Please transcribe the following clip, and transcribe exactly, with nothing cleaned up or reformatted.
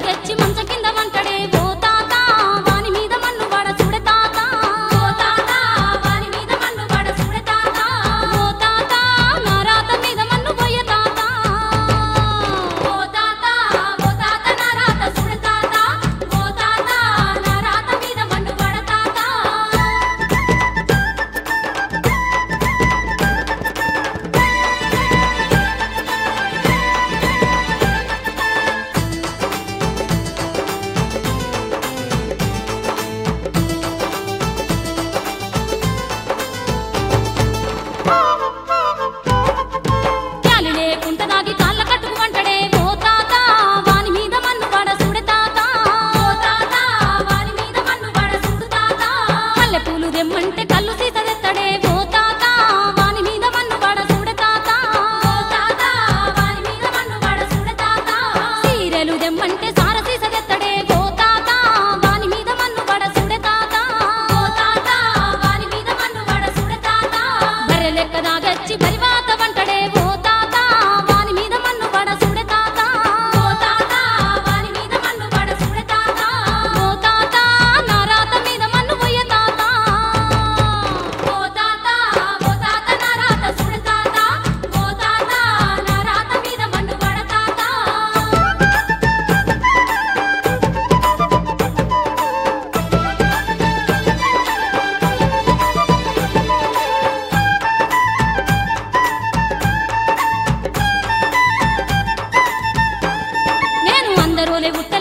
తెచ్చి మంచ కింద వంటడే ఓ తాత వాని మీద మన్ను పడ చూడే తాత ఓ తాత వాని మీద మన్ను పడ చూడే తాత ఓ తాత నా రాత మీద మన్ను పోయే తాత ఓ తాత ఓ తాత నా రాత చూడే తాత ఓ తాత నా రాత మీద మన్ను పడ తాత క్యాలి లేకుంట దాగి కాళ్ళ కట్టుకు వంటడే ఓ తాత వాని మీద మన్ను పడ చూడే తాత ఓ తాత వాని మీద మన్ను పడ చూడు తాత మల్లె పూలు దెమ్మంటే కళ్ళు సీసదెత్తడే ఓ తాత వాని మీద మన్ను పడ చూడే తాత ఓ తాత వాని మీద మన్ను పడ చూడే తాత సీరెలు దెమ్మంటే సార సీసదెత్తడే ఓ తాత వాని మీద మన్ను పడ చూడే తాత ఓ తాత వాని మీద మన్ను పడ చూడే తాత బర్రె లెక్క దాగచ్చి బరివాత వంటడే ఓ తాత వాని మీద మన్ను పడ చూడే తాత ఓ తాత వాని మీద మన్ను పడ చూడే తాత ఓ తాత నా రాత మీద మన్ను పోయే తాత ఓ తాత ఓ తాత నా రాత చూడే తాత ఓ తాత నా రాత మీద మన్ను పడ తాత నేను అందరూలే ఉట్ట